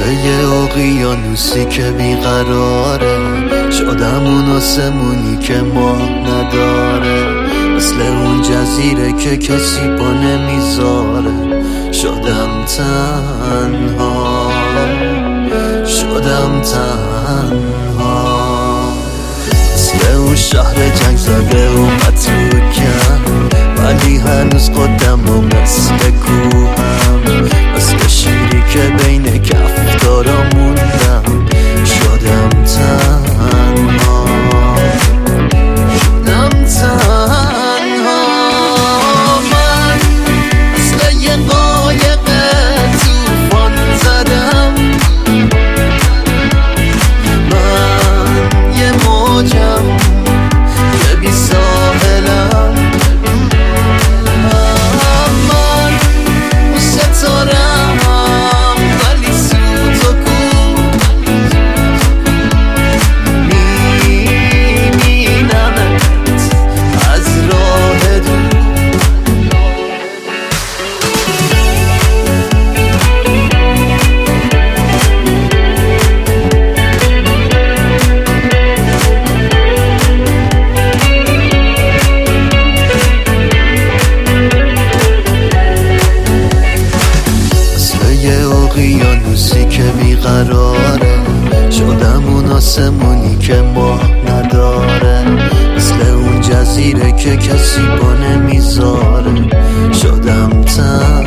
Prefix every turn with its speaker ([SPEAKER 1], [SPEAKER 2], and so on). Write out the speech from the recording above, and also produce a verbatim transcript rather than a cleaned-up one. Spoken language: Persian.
[SPEAKER 1] یه اقیانوسی که بیقراره، شدم اون آسمونی که ماه نداره، مثل اون جزیره که کسی با نمیذاره. شدم تنها، شدم تنها، مثل اون شهر جنگ زده و متروکم، ولی هنوز خودم و مثل کوهم، مثل شیری که بین کفتارا موندم. شدم تنها، شدم تنها، من مثل یه قایق توفان زدم، من یه موجم که بی ساحلم، من اون ستارم ولی سوت و کور، میبینمت از راه دور. اقیانوسی که بیقراره، شدم اون آسمونی که ماه نداره، مثل اون جزیره که کسی با نمیذاره. شدم تن